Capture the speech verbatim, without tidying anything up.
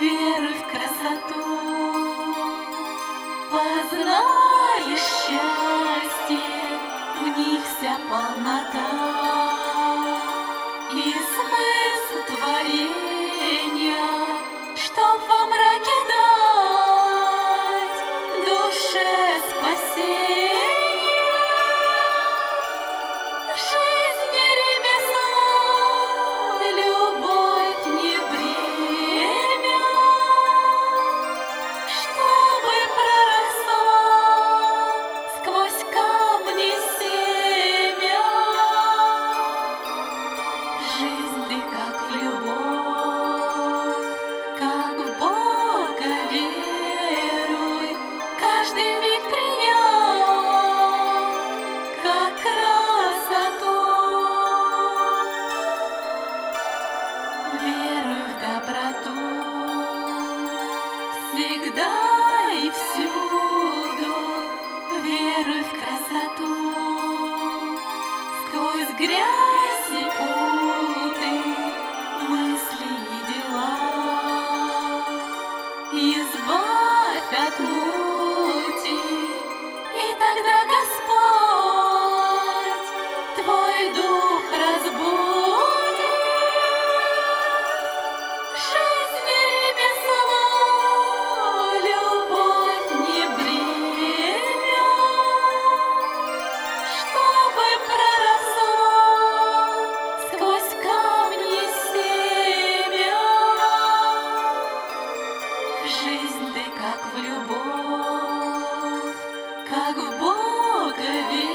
веруй в красоту, познаешь счастье, в них вся полнота и смысл творения, чтоб во мраке дать душе спасение. Жизнь не ремесло, любовь не бремя, чтобы проросло сквозь камни семя. Жизнь ты как в любовь, как в Бога веруй, каждый миг принять как красоту. Веруй в доброту всегда и всюду, веруй в красоту сквозь грязь и путы, мысли и дела. Избавь от мути, и тогда Господь твой дух разбудит. Жизнь не ремесло, любовь не бремя, чтобы проросло сквозь камни семя. Жизнь ты как в любовь, как в Бога веруй.